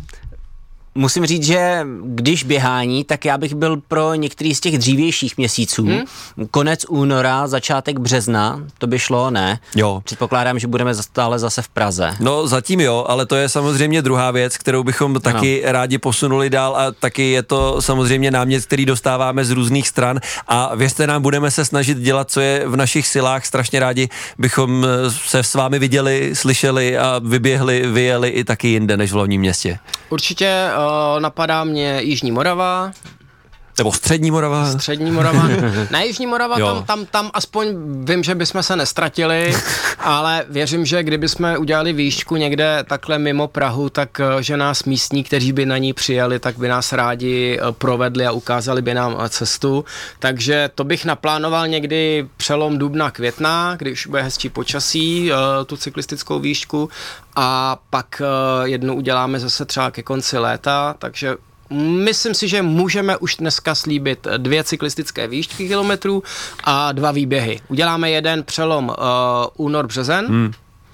musím říct, že když běhání, tak já bych byl pro některý z těch dřívějších měsíců. Konec února, začátek března, to by šlo, ne? Jo. Předpokládám, že budeme stále zase v Praze. No zatím jo, ale to je samozřejmě druhá věc, kterou bychom taky rádi posunuli dál a taky je to samozřejmě námět, který dostáváme z různých stran a věřte nám, budeme se snažit dělat, co je v našich silách. Strašně rádi bychom se s vámi viděli, slyšeli a vyběhli, vyjeli i taky jinde než v hlavním městě. Určitě napadá mě Jižní Morava. Nebo Střední Morava. Střední Morava. Na Jižní Morava, tam aspoň vím, že bychom se nestratili, ale věřím, že kdybychom udělali výšku někde takhle mimo Prahu, tak že nás místní, kteří by na ní přijeli, tak by nás rádi provedli a ukázali by nám cestu. Takže to bych naplánoval někdy přelom dubna, května, když bude hezčí počasí, tu cyklistickou výšku a pak jednu uděláme zase třeba ke konci léta, takže myslím si, že můžeme už dneska slíbit 2 cyklistické výšky kilometrů a 2 výběhy. Uděláme jeden přelom únor-březen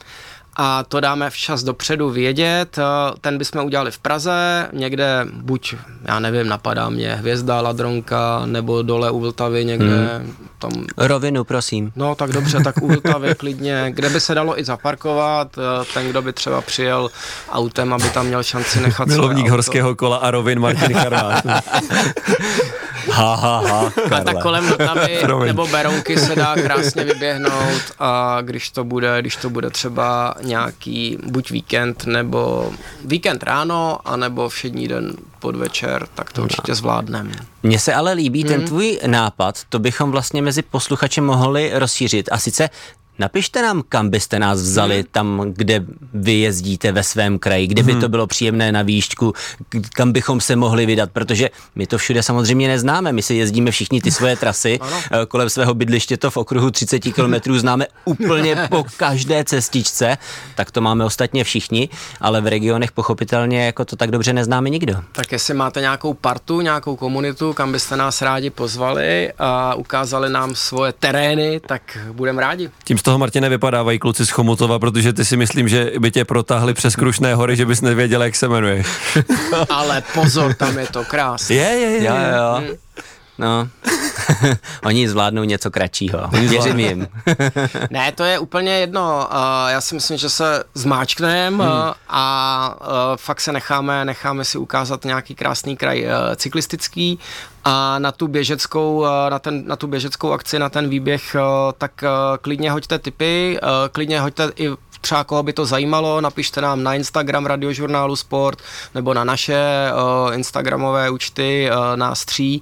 a to dáme včas dopředu vědět. Ten bychom udělali v Praze, někde buď, já nevím, napadá mě Hvězda, Ladronka, nebo dole u Vltavy někde. Tam... Rovinu, prosím. No tak dobře, tak u Vltavy klidně, kde by se dalo i zaparkovat, ten, kdo by třeba přijel autem, aby tam měl šanci nechat milovník horského kola a rovin Martin Charvát. Ha, a tak kolem Vltavy nebo Berounky se dá krásně vyběhnout a když to bude třeba nějaký buď víkend nebo víkend ráno, anebo všední den podvečer, tak to určitě zvládneme. Mně se ale líbí ten tvůj nápad, to bychom vlastně mezi posluchači mohli rozšířit a sice napište nám, kam byste nás vzali, tam, kde vy jezdíte ve svém kraji, kde by to bylo příjemné na výšku, kam bychom se mohli vydat, protože my to všude samozřejmě neznáme, my si jezdíme všichni ty svoje trasy, kolem svého bydliště to v okruhu 30 kilometrů známe úplně po každé cestičce, tak to máme ostatně všichni, ale v regionech pochopitelně jako to tak dobře neznáme nikdo. Tak jestli máte nějakou partu, nějakou komunitu, kam byste nás rádi pozvali a ukázali nám svoje terény, tak budeme rádi. Tím z toho, Martine, vypadávají kluci z Chomutova, protože ty si myslím, že by tě protáhli přes Krušné hory, že bys nevěděl, jak se jmenuješ. Ale pozor, tam je to krásné. Jo. No, oni zvládnou něco kratšího. Věřím jim. Ne, to je úplně jedno. Já si myslím, že se zmáčkneme a fakt se necháme si ukázat nějaký krásný kraj cyklistický a na tu běžeckou akci, na ten výběh, tak klidně hoďte tipy, klidně hoďte i třeba koho by to zajímalo, napište nám na Instagram Radiožurnálu Sport nebo na naše instagramové účty nás 3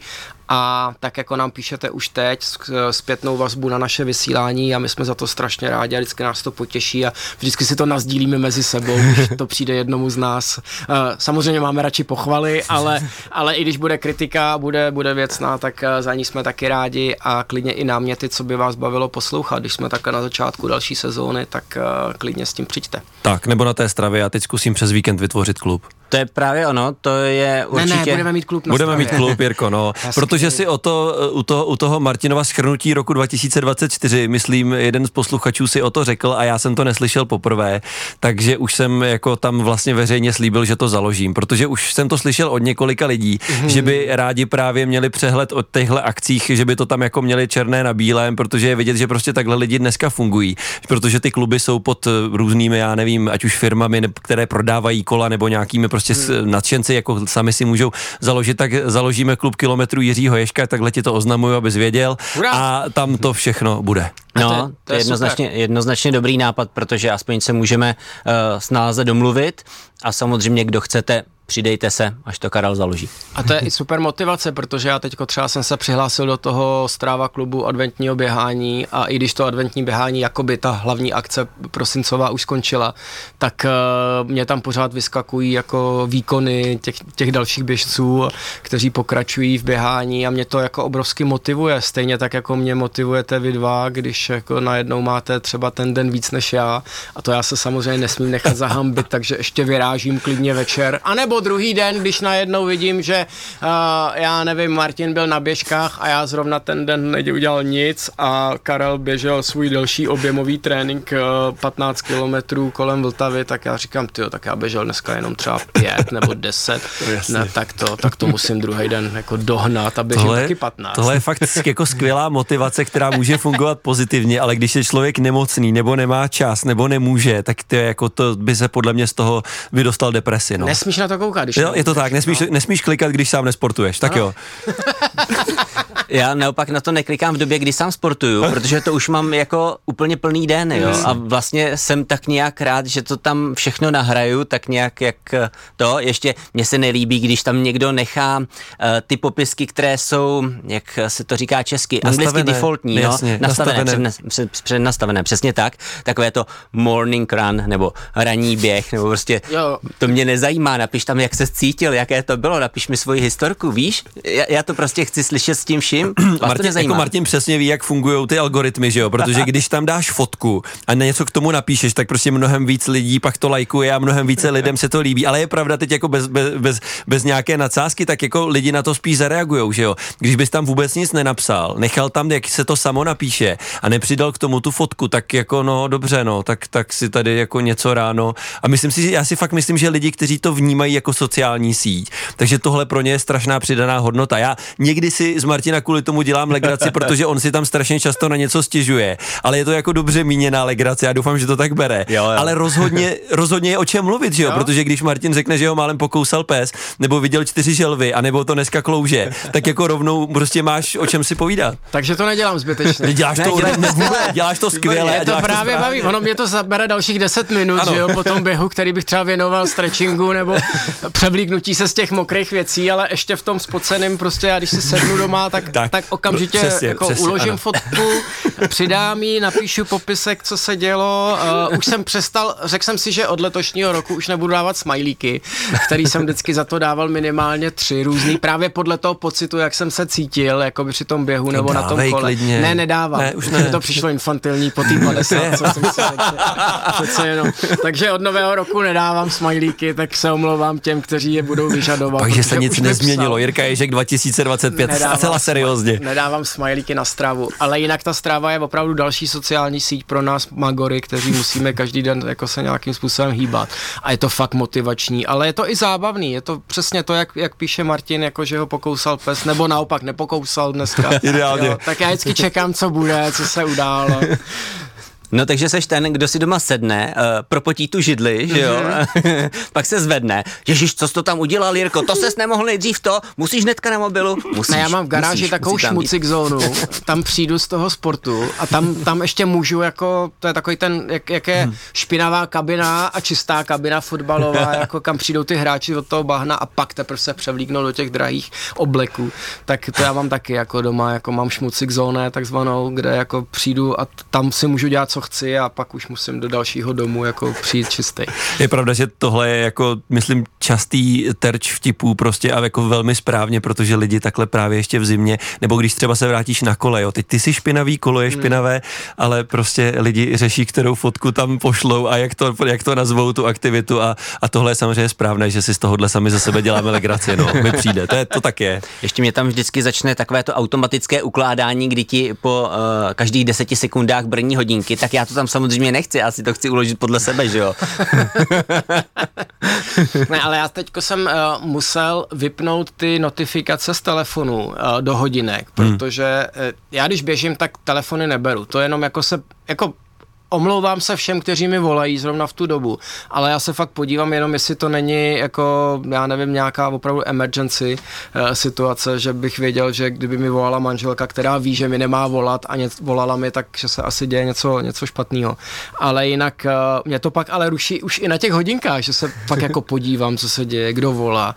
a tak jako nám píšete už teď zpětnou vazbu na naše vysílání a my jsme za to strašně rádi a vždycky nás to potěší a vždycky si to nasdílíme mezi sebou, když to přijde jednomu z nás. Samozřejmě máme radši pochvaly, ale i když bude kritika, bude věcná, tak za ní jsme taky rádi a klidně i náměty, co by vás bavilo poslouchat. Když jsme takhle na začátku další sezóny, tak klidně s tím přijďte. Tak, nebo na té stravě, já teď zkusím přes víkend vytvořit klub. To je právě ono, to je určitě... Ne, budeme mít klub na Budeme stravě. mít klub, Jirko, no. Protože si u toho Martinova shrnutí roku 2024, myslím, jeden z posluchačů si o to řekl a já jsem to neslyšel poprvé, takže už jsem jako tam vlastně veřejně slíbil, že to založím, protože už jsem to slyšel od několika lidí, že by rádi právě měli přehled o těchto akcích, že by to tam jako měli černé na bílém, protože je vidět, že prostě takhle lidi dneska fungují, protože ty kluby jsou pod různými, já nevím, ať už firmami, které prodávají kola nebo nějakými prostě nadšenci, jako sami si můžou založit, tak založíme klub kilometrů Jiřího Ježka, takhle ti to oznamuju, abys věděl. Hurá! A tam to všechno bude. No, to je jednoznačně dobrý nápad, protože aspoň se můžeme snáze domluvit a samozřejmě, kdo chcete, přidejte se, až to Karel založí. A to je i super motivace, protože já teďko třeba jsem se přihlásil do toho Strava klubu adventního běhání a i když to adventní běhání, jakoby ta hlavní akce prosincová už skončila, tak mě tam pořád vyskakují jako výkony těch dalších běžců, kteří pokračují v běhání a mě to jako obrovsky motivuje. Stejně tak jako mě motivujete vy dva, když jako najednou máte třeba ten den víc než já a to já se samozřejmě nesmím nechat zahambit, takže ještě vyrážím klidně večer. A nebo druhý den, když najednou vidím, že já nevím, Martin byl na běžkách a já zrovna ten den neudělal nic a Karel běžel svůj delší objemový trénink 15 kilometrů kolem Vltavy, tak já říkám, tyjo, tak já běžel dneska jenom třeba 5 nebo 10, ne, tak to musím druhý den jako dohnat a běžím taky 15. Tohle je fakt jako skvělá motivace, která může fungovat pozitivně, ale když je člověk nemocný, nebo nemá čas, nebo nemůže, tak to je jako to by se podle mě z toho by dostal depresi. No. Nesmíš na to koukat, když jo, je to tak, nesmíš klikat, když sám nesportuješ, tak jo. Já naopak na to neklikám v době, kdy sám sportuju, protože to už mám jako úplně plný den, jo. A vlastně jsem tak nějak rád, že to tam všechno nahraju, tak nějak jak to, ještě mně se nelíbí, když tam někdo nechá ty popisky, které jsou, jak se to říká česky, anglicky defaultní, jasně, přednastavené, přesně tak, takové to morning run, nebo ranní běh, nebo prostě, to mě nezajímá, napiš tam, jak se cítil, jaké to bylo, napiš mi svoji historku, víš? Já to prostě chci slyšet s tím vším. Martin přesně ví, jak fungují ty algoritmy, že jo? Protože když tam dáš fotku a něco k tomu napíšeš, tak prostě mnohem víc lidí pak to lajkuje a mnohem více lidem se to líbí. Ale je pravda, teď jako bez nějaké nadsázky, tak jako lidi na to spíš zareagujou, že jo? Když bys tam vůbec nic nenapsal, nechal tam, jak se to samo napíše a nepřidal k tomu tu fotku, tak jako no dobře, no, tak si tady jako něco ráno. A já si fakt myslím, že lidi, kteří to vnímají jako sociální síť, takže tohle pro ně je strašná přidaná hodnota. Já někdy si z Martina kvůli tomu dělám legraci, protože on si tam strašně často na něco stěžuje, ale je to jako dobře míněná legrace, já doufám, že to tak bere. Jo. Ale rozhodně je o čem mluvit, že jo? Protože když Martin řekne, že ho málem pokousal pes, nebo viděl 4 želvy, anebo to dneska klouže, tak jako rovnou prostě máš o čem si povídat. Takže to nedělám zbytečně. Děláš to skvěle. Mě to právě baví, ono mě to zabere dalších 10 minut, že jo, po tom běhu, který bych třeba věnoval stretchingu nebo převlíknutí se z těch mokrých věcí, ale ještě v tom spoceným prostě já když si sednu doma, tak okamžitě přesně, uložím ano. Fotku, přidám ji, napíšu popisek, co se dělo. Už jsem přestal, řekl jsem si, že od letošního roku už nebudu dávat smajlíky, který jsem vždycky za to dával minimálně 3 různý, právě podle toho pocitu, jak jsem se cítil, jako by při tom běhu nebo na tom kole. Klidně. Ne, nedávám. Ne, už ne. To přišlo infantilní po té 50, co jsem si řekl. Takže od nového roku nedávám smajlíky, tak se omlouvám těm, kteří je budou vyžadovat. Takže se nic nezměnilo. Jirka Ježek 2025, zcela seriózně. Nedávám smajlíky na Stravu, ale jinak ta Strava je opravdu další sociální síť pro nás magory, kteří musíme každý den jako se nějakým způsobem hýbat. A je to fakt motivační, ale je to i zábavný. Je to přesně to, jak píše Martin, jako že ho pokousal pes, nebo naopak nepokousal dneska. Ideálně. Jo, tak já vždycky čekám, co bude, co se událo. No takže seš ten, kdo si doma sedne, propotí tu židli, že jo, pak se zvedne. Ježiš, co jsi to tam udělal, Jirko, to ses nemohl nejdřív to, musíš hnedka na mobilu, musíš. Ne, já mám v garáži takovou šmucik zónu, tam přijdu z toho sportu a tam ještě můžu jako, to je takový ten, jak je špinavá kabina a čistá kabina fotbalová, jako kam přijdou ty hráči od toho bahna a pak teprve se převlíknou do těch drahých obleků. Tak to já mám taky jako doma, jako mám šmucik zónu takzvanou, kde jako přijdu a tam si můžu dělat, co chci a pak už musím do dalšího domu jako přijít čistý. Je pravda, že tohle je jako, myslím, častý terč vtipů prostě a jako velmi správně, protože lidi takhle právě ještě v zimě, nebo když třeba se vrátíš na kole, jo, teď ty jsi špinavý, kolo je špinavé, ale prostě lidi řeší, kterou fotku tam pošlou a jak to nazvou tu aktivitu a tohle je samozřejmě správné, že si z tohohle sami za sebe děláme legraci, no, mi přijde, to tak je. Ještě mě tam vždycky začne takové to automatické ukládání, kdy ti po každých 10 sekundách brní hodinky, tak já to tam samozřejmě nechci, já si to chci uložit podle sebe, že jo. Ne, ale já teďko jsem musel vypnout ty notifikace z telefonu do hodinek, protože já když běžím, tak telefony neberu, to jenom jako omlouvám se všem, kteří mi volají zrovna v tu dobu, ale já se fakt podívám jenom, jestli to není jako, já nevím, nějaká opravdu emergency situace, že bych věděl, že kdyby mi volala manželka, která ví, že mi nemá volat a volala mi, tak že se asi děje něco špatného. Ale jinak mě to pak ale ruší už i na těch hodinkách, že se pak jako podívám, co se děje, kdo volá,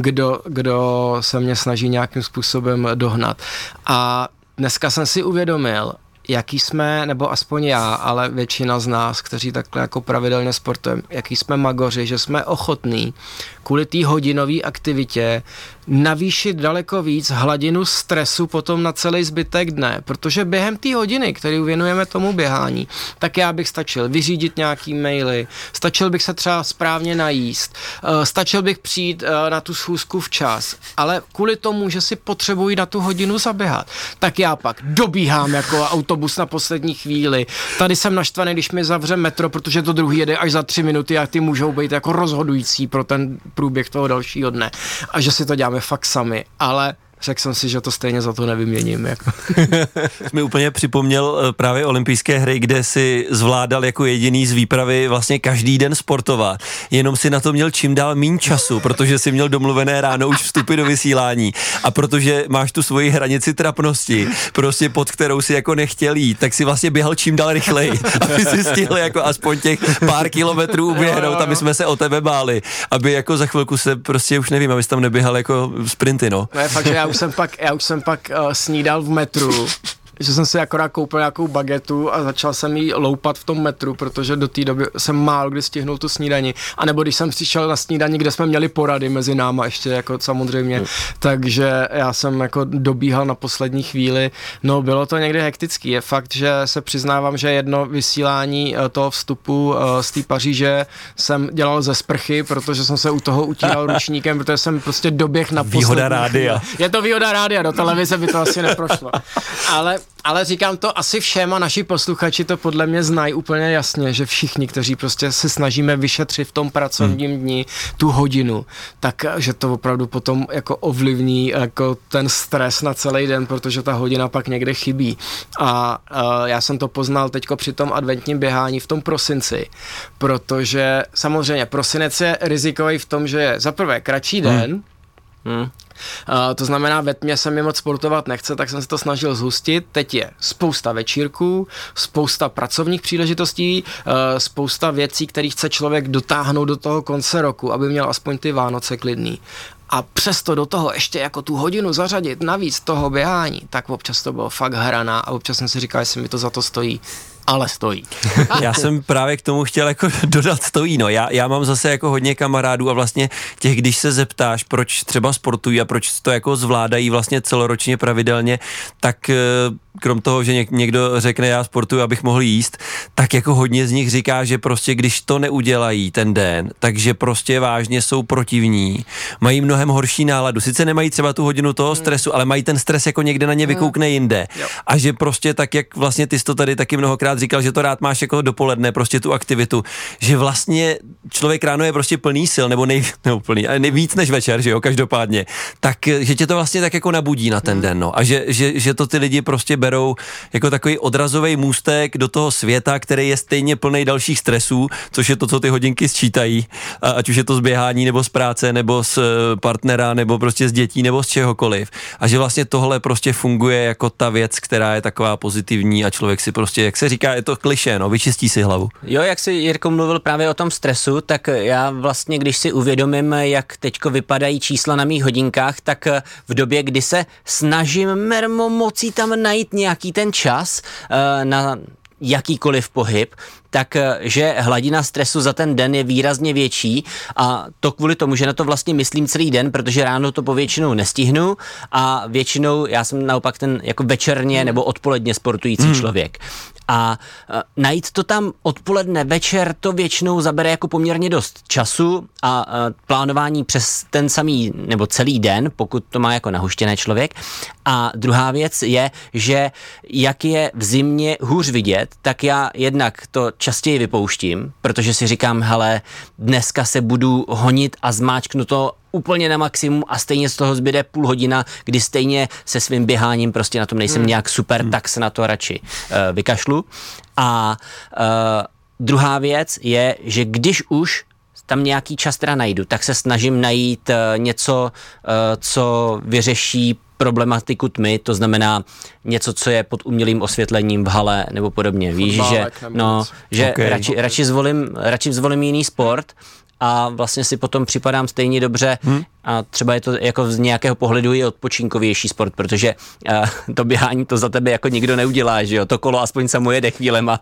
kdo se mě snaží nějakým způsobem dohnat. A dneska jsem si uvědomil, jaký jsme, nebo aspoň já, ale většina z nás, kteří takhle jako pravidelně sportujeme, jaký jsme magoři, že jsme ochotní kvůli té hodinové aktivitě navýšit daleko víc hladinu stresu potom na celý zbytek dne, protože během té hodiny, kterou věnujeme tomu běhání, tak já bych stačil vyřídit nějaký maily, stačil bych se třeba správně najíst, stačil bych přijít na tu schůzku včas, ale kvůli tomu, že si potřebuji na tu hodinu zaběhat, tak já pak dobíhám jako autobus na poslední chvíli. Tady jsem naštvaný, když mi zavře metro, protože to druhý jede až za 3 minuty a ty můžou být jako rozhodující pro ten průběh toho dalšího dne. A že si to děláme fakt sami, ale řekl jsem si, že to stejně za to nevyměním. Jako. Jsi mi úplně připomněl právě olympijské hry, kde si zvládal jako jediný z výpravy vlastně každý den sportovat. Jenom si na to měl čím dál míň času, protože si měl domluvené ráno už vstupy do vysílání. A protože máš tu svoji hranici trapnosti, prostě pod kterou si jako nechtěl jít, tak si vlastně běhal čím dál rychleji, aby si stihl jako aspoň těch pár kilometrů uběhnout, aby jsme se o tebe báli. Aby jako za chvilku se prostě už nevím, abys tam neběhal jako sprinty, no. No je fakt, že já už jsem pak snídal v metru, že jsem si akorát koupil nějakou bagetu a začal jsem jí loupat v tom metru, protože do té doby jsem málo kdy stihnul tu snídani. A nebo když jsem přišel na snídani, kde jsme měli porady mezi náma ještě jako samozřejmě, takže já jsem jako dobíhal na poslední chvíli. No bylo to někdy hektický. Je fakt, že se přiznávám, že jedno vysílání toho vstupu z té Paříže jsem dělal ze sprchy, protože jsem se u toho utíral ručníkem, protože jsem prostě doběh na poslední výhoda rádia. Je to výhoda rádia, do televize by to asi neprošlo. Ale říkám to asi všem a naši posluchači to podle mě znají úplně jasně, že všichni, kteří prostě se snažíme vyšetřit v tom pracovním dni tu hodinu, tak že to opravdu potom jako ovlivní jako ten stres na celý den, protože ta hodina pak někde chybí. A já jsem to poznal teďko při tom adventním běhání v tom prosinci, protože samozřejmě prosinec je rizikový v tom, že je za prvé kratší den, to znamená, ve tmě se mi moc sportovat nechce, tak jsem se to snažil zhustit. Teď je spousta večírků, spousta pracovních příležitostí, spousta věcí, které chce člověk dotáhnout do toho konce roku, aby měl aspoň ty Vánoce klidný. A přesto do toho ještě jako tu hodinu zařadit navíc toho běhání, tak občas to bylo fakt hraná a občas jsem si říkal, jestli mi to za to stojí. Ale stojí. Já jsem právě k tomu chtěl jako dodat stojí, no. Já mám zase jako hodně kamarádů a vlastně těch, když se zeptáš, proč třeba sportují a proč to jako zvládají vlastně celoročně pravidelně, tak krom toho, že někdo řekne, já sportuju, abych mohl jíst, tak jako hodně z nich říká, že prostě když to neudělají ten den, takže prostě vážně jsou protivní, mají mnohem horší náladu. Sice nemají třeba tu hodinu toho stresu, ale mají ten stres jako někde na ně vykoukne jinde. A že prostě tak, jak vlastně ty jsi to tady taky mnohokrát xkrát říkal, že to rád máš jako dopoledne, prostě tu aktivitu, že vlastně člověk ráno je prostě plný sil, nebo víc než večer, že jo, každopádně, tak, že tě to vlastně tak jako nabudí na ten den, no. A že to ty lidi prostě berou jako takový odrazový můstek do toho světa, který je stejně plný dalších stresů, což je to, co ty hodinky sčítají, ať už je to z běhání, nebo z práce, nebo z partnera, nebo prostě z dětí, nebo z čehokoliv. A že vlastně tohle prostě funguje jako ta věc, která je taková pozitivní a člověk si prostě, jak se říká, je to klišé, no, vyčistí si hlavu. Jo, jak si Jirko mluvil právě o tom stresu, tak já vlastně, když si uvědomím, jak teďko vypadají čísla na mých hodinkách, tak v době, kdy se snažím mocí tam najít nějaký ten čas na jakýkoliv pohyb, takže hladina stresu za ten den je výrazně větší a to kvůli tomu, že na to vlastně myslím celý den, protože ráno to povětšinou nestihnu a většinou já jsem naopak ten jako večerně nebo odpoledně sportující člověk. A najít to tam odpoledne, večer, to většinou zabere jako poměrně dost času a plánování přes ten samý nebo celý den, pokud to má jako nahuštěné člověk. A druhá věc je, že jak je v zimě hůř vidět, tak já jednak to častěji vypouštím, protože si říkám, hele, dneska se budu honit a zmáčknu to úplně na maximum a stejně z toho zbyde půl hodina, kdy stejně se svým běháním prostě na tom nejsem nějak super, tak se na to radši vykašlu. A druhá věc je, že když už tam nějaký čas teda najdu, tak se snažím najít něco, co vyřeší problematiku tmy, to znamená něco, co je pod umělým osvětlením v hale nebo podobně. Víš, že okay. radši zvolím jiný sport a vlastně si potom připadám stejně dobře a třeba je to jako z nějakého pohledu i odpočinkovější sport, protože to běhání to za tebe jako nikdo neudělá, že jo, to kolo aspoň samo jede chvílema,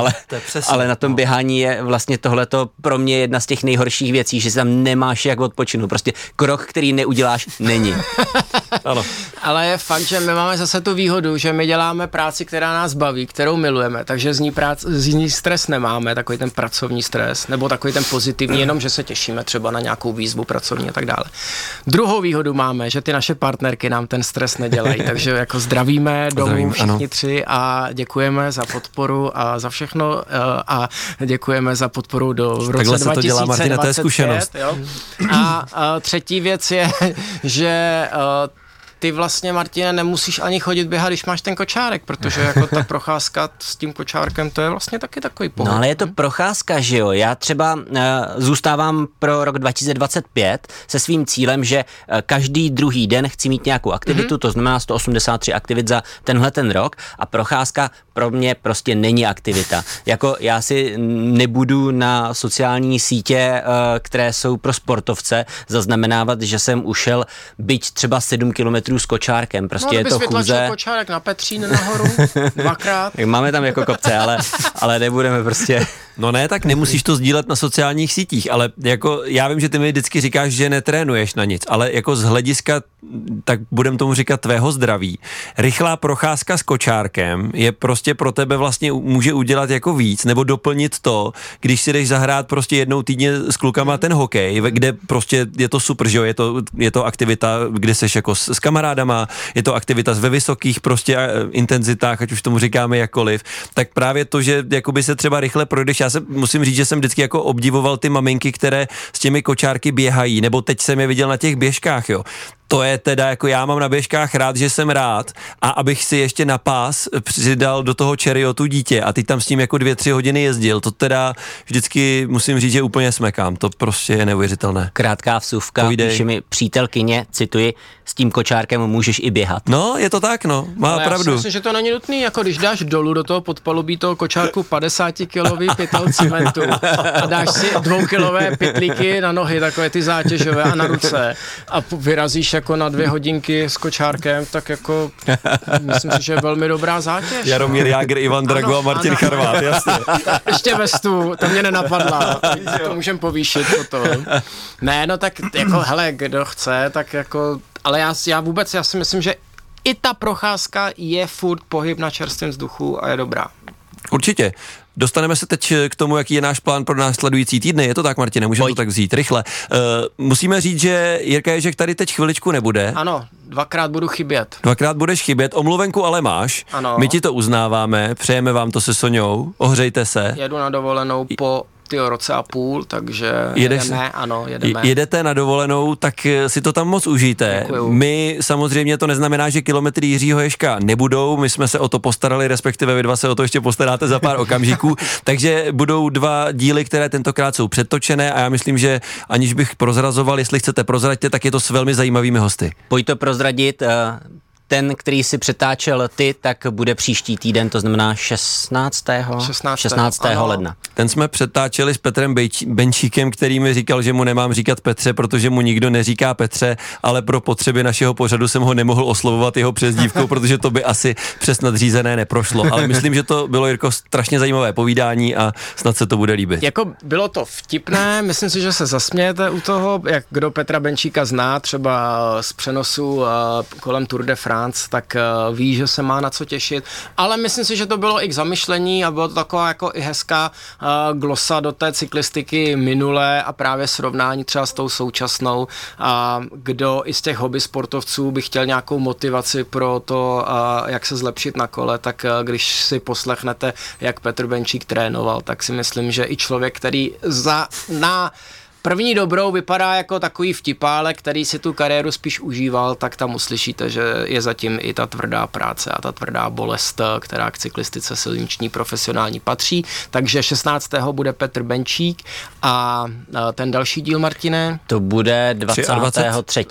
ale na tom běhání je vlastně tohleto pro mě jedna z těch nejhorších věcí, že si tam nemáš jak odpočinout, prostě krok, který neuděláš, není. Ano. Ale je fakt, že my máme zase tu výhodu, že my děláme práci, která nás baví, kterou milujeme, takže z ní stres nemáme, takový ten pracovní stres, nebo takový ten pozitivní, jenom že se těšíme třeba na nějakou výzvu pracovní a tak dále. Druhou výhodu máme, že ty naše partnerky nám ten stres nedělají, takže jako zdravíme domů všichni tři a děkujeme za podporu a za všechno a děkujeme za podporu do roce 2025. Takhle se to dělá, Martina, to je zkušenost. Jo? A třetí věc je, že ty vlastně, Martine, nemusíš ani chodit běhat, když máš ten kočárek, protože jako ta procházka s tím kočárkem, to je vlastně taky takový pohyb. No ale je to procházka, že jo? Já třeba zůstávám pro rok 2025 se svým cílem, že každý druhý den chci mít nějakou aktivitu, to znamená 183 aktivit za tenhle ten rok a procházka pro mě prostě není aktivita. Jako já si nebudu na sociální sítě, které jsou pro sportovce, zaznamenávat, že jsem ušel byť třeba 7 kilometrů s kočárkem. Prostě je to chůze. Kočárek na Petřín nahoru dvakrát. Máme tam jako kopce, ale nebudeme prostě. No ne, tak nemusíš to sdílet na sociálních sítích, ale jako já vím, že ty mi vždycky říkáš, že netrénuješ na nic, ale jako z hlediska, tak budem tomu říkat tvého zdraví. Rychlá procházka s kočárkem je prostě pro tebe vlastně může udělat jako víc, nebo doplnit to, když si jdeš zahrát prostě jednou týdně s klukama ten hokej, kde prostě je to super, že jo, je to aktivita, kde seš jako s kamarádama, je to aktivita ve vysokých prostě intenzitách, ať už tomu říkáme jakkoliv, tak právě to, že jakoby se třeba rychle projdeš. Já musím říct, že jsem vždycky jako obdivoval ty maminky, které s těmi kočárky běhají, nebo teď jsem je viděl na těch běžkách, jo. To je teda, jako já mám na běžkách rád, že jsem rád a abych si ještě na pás přidal do toho čeriotu dítě a teď tam s tím jako 2-3 hodiny jezdil, to teda vždycky musím říct, že úplně smekám, to prostě je neuvěřitelné. Krátká vsuvka, píše mi přítelkyně, cituji, s tím kočárkem můžeš i běhat. No, je to tak, no, má ale pravdu. Já si myslím, že to není nutný, jako když dáš dolů do toho podpalubí toho kočárku 50-kilový pytel cementu a dáš si 2kilové pytlíky na nohy, takové ty zátěžové a na ruce a vyrazíš jako na 2 hodinky s kočárkem, tak jako myslím si, že je velmi dobrá zátěž. Jaromír Jágr, Ivan Drago a Martin Charvát, jasně. Ještě vestu, to mě nenapadla, to můžem povýšit potom. Ne, no tak jako hele, kdo chce, tak jako, ale já si myslím, že i ta procházka je furt pohyb na čerstvém vzduchu a je dobrá. Určitě. Dostaneme se teď k tomu, jaký je náš plán pro následující týdny. Je to tak, Martine? Můžeme to tak vzít rychle. Musíme říct, že Jirka Ježek tady teď chviličku nebude. Ano, 2krát budu chybět. 2krát budeš chybět, omluvenku ale máš. Ano. My ti to uznáváme, přejeme vám to se Soňou, ohřejte se. Jedu na dovolenou po roce a půl, takže jedeme. Jedete na dovolenou, tak si to tam moc užijte. Děkuju. My samozřejmě to neznamená, že kilometry Jiřího Ježka nebudou, my jsme se o to postarali, respektive vy dva se o to ještě postaráte za pár okamžiků, takže budou 2 díly, které tentokrát jsou předtočené a já myslím, že aniž bych prozrazoval, jestli chcete prozraďte, tak je to s velmi zajímavými hosty. Pojď to prozradit, ten, který si přetáčel ty, tak bude příští týden, to znamená 16. ledna. Ten jsme přetáčeli s Petrem Benčíkem, který mi říkal, že mu nemám říkat Petře, protože mu nikdo neříká Petře, ale pro potřeby našeho pořadu jsem ho nemohl oslovovat jeho přezdívkou, protože to by asi přes nadřízené neprošlo. Ale myslím, že to bylo, Jirko, strašně zajímavé povídání a snad se to bude líbit. Jako bylo to vtipné, myslím si, že se zasmějete u toho, jak kdo Petra Benčíka zná, třeba z přenosu kolem Tour de France, tak ví, že se má na co těšit, ale myslím si, že to bylo i k zamyšlení a bylo to taková jako i hezká glosa do té cyklistiky minulé a právě srovnání třeba s tou současnou, a kdo i z těch hobby sportovců by chtěl nějakou motivaci pro to, jak se zlepšit na kole, tak když si poslechnete, jak Petr Benčík trénoval, tak si myslím, že i člověk, který na první dobrou vypadá jako takový vtipálek, který si tu kariéru spíš užíval, tak tam uslyšíte, že je zatím i ta tvrdá práce a ta tvrdá bolest, která k cyklistice silniční profesionální patří. Takže 16. bude Petr Benčík a ten další díl, Martine? To bude 23.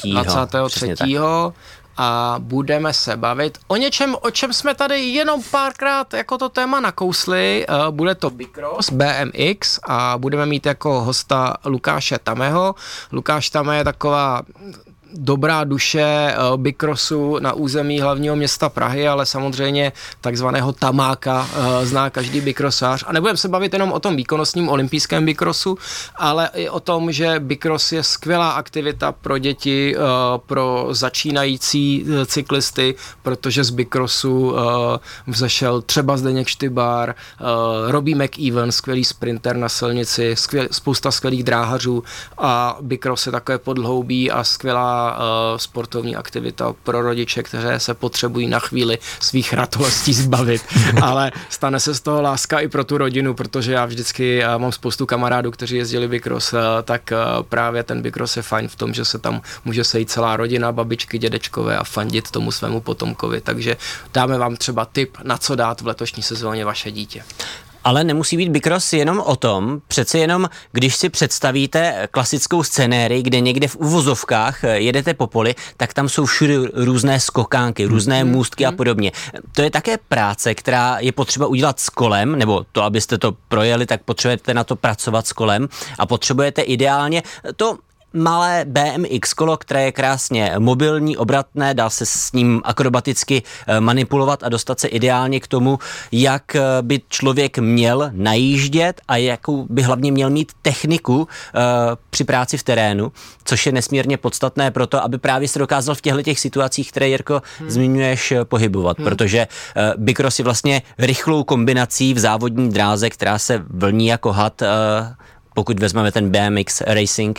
A budeme se bavit o něčem, o čem jsme tady jenom párkrát jako to téma nakousli. Bude to Bicross, BMX a budeme mít jako hosta Lukáše Tameho. Lukáš Tame je taková dobrá duše Bicrossu na území hlavního města Prahy, ale samozřejmě takzvaného tamáka zná každý bicrossář. A nebudeme se bavit jenom o tom výkonnostním olympijském bicrossu, ale i o tom, že bicross je skvělá aktivita pro děti, pro začínající cyklisty, protože z bicrossu vzešel třeba Zdeněk Štybár, Robbie McEwen, skvělý sprinter na silnici, spousta skvělých dráhařů a bicross je takové podhoubí a skvělá sportovní aktivita pro rodiče, kteří se potřebují na chvíli svých ratolestí zbavit, ale stane se z toho láska i pro tu rodinu, protože já vždycky mám spoustu kamarádů, kteří jezdili bicross, tak právě ten bicross je fajn v tom, že se tam může sejít celá rodina, babičky, dědečkové a fandit tomu svému potomkovi, takže dáme vám třeba tip, na co dát v letošní sezóně vaše dítě. Ale nemusí být bicross jenom o tom, přece jenom, když si představíte klasickou scenérii, kde někde v uvozovkách jedete po poli, tak tam jsou všude různé skokánky, různé můstky a podobně. To je také práce, která je potřeba udělat s kolem, nebo to, abyste to projeli, tak potřebujete na to pracovat s kolem a potřebujete ideálně to malé BMX kolo, které je krásně mobilní, obratné, dá se s ním akrobaticky manipulovat a dostat se ideálně k tomu, jak by člověk měl najíždět a jakou by hlavně měl mít techniku při práci v terénu, což je nesmírně podstatné pro to, aby právě se dokázal v těchto situacích, které, Jirko, zmiňuješ, pohybovat, protože bicross je vlastně rychlou kombinací v závodní dráze, která se vlní jako had, pokud vezmeme ten BMX racing,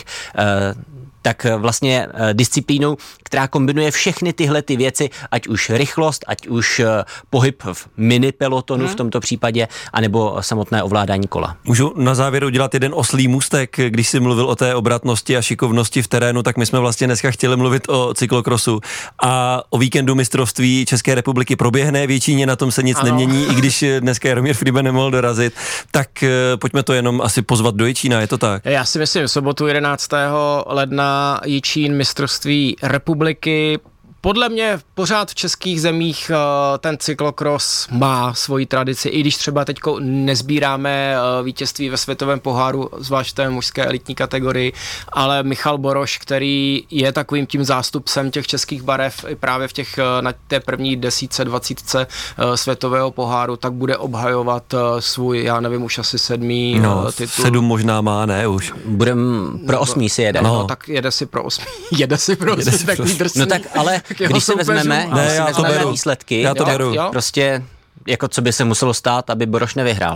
tak vlastně disciplínou, která kombinuje všechny tyhle ty věci, ať už rychlost, ať už pohyb v mini pelotonu v tomto případě, anebo samotné ovládání kola. Můžu na závěr udělat jeden oslý můstek, když jsi mluvil o té obratnosti a šikovnosti v terénu, tak my jsme vlastně dneska chtěli mluvit o cyklokrosu a o víkendu mistrovství České republiky proběhne v Jičíně, na tom se nic nemění, i když dneska Jaromír Friebe nemohl dorazit, tak pojďme to jenom asi pozvat do Jičína, je to tak? Já si myslím, v sobotu 11. ledna Jičín, mistrovství republiky. Podle mě pořád v českých zemích ten cyklokros má svoji tradici, i když třeba teďko nezbíráme vítězství ve světovém poháru, zvlášť v té mužské elitní kategorii, ale Michal Boroš, který je takovým tím zástupcem těch českých barev i právě v těch na té první 10, 20 světového poháru, tak bude obhajovat svůj, já nevím, už asi 7. titul. 7 možná má, ne už. Budem pro 8 si jede. No, tak jede si pro 8. Takový drsný. No tak ale když si vezmeme výsledky, já to beru. Prostě jako co by se muselo stát, aby Boroš nevyhrál.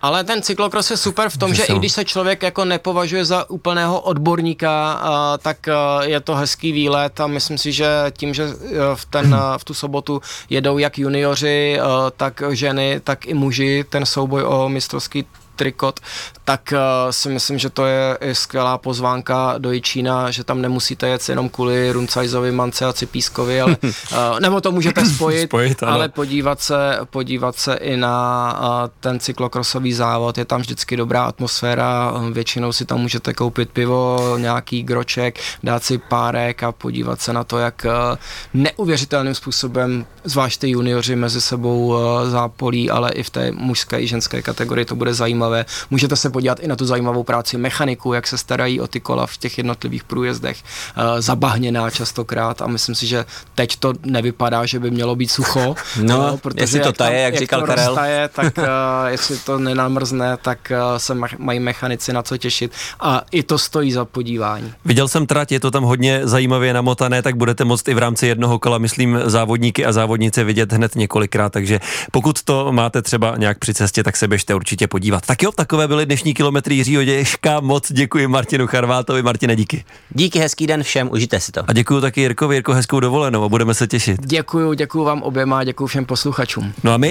Ale ten cyklokros je super v tom, že i když se člověk jako nepovažuje za úplného odborníka, tak je to hezký výlet a myslím si, že tím, že v tu sobotu jedou jak junioři, tak ženy, tak i muži, ten souboj o mistrovský trikot, tak si myslím, že to je skvělá pozvánka do Jičína, že tam nemusíte jet jenom kvůli Runcajzovi, Mance a Cipískovi, ale, nebo to můžete spojit ale podívat se i na ten cyklokrosový závod, je tam vždycky dobrá atmosféra, většinou si tam můžete koupit pivo, nějaký groček, dát si párek a podívat se na to, jak neuvěřitelným způsobem, zvlášť ty junioři mezi sebou zápolí, ale i v té mužské i ženské kategorii to bude zajímavé. Můžete se podívat i na tu zajímavou práci mechaniků, jak se starají o ty kola v těch jednotlivých průjezdech, zabahněná častokrát a myslím si, že teď to nevypadá, že by mělo být sucho. No, protože jestli to taje, jak říkal Karel. Roztaje, tak jestli to nenamrzne, tak se mají mechanici na co těšit a i to stojí za podívání. Viděl jsem trať, je to tam hodně zajímavě namotané, tak budete moct i v rámci jednoho kola, myslím, závodníky a závodnice vidět hned několikrát, takže pokud to máte třeba nějak při cestě, tak se běžte určitě podívat. Tak jo, takové byly dnešní kilometry Jiřího Ježka. Moc děkuji Martinu Charvátovi. Martine, díky. Díky, hezký den všem, užijte si to. A děkuji taky Jirkovi, Jirko, hezkou dovolenou a budeme se těšit. Děkuji vám oběma, děkuji všem posluchačům. No a my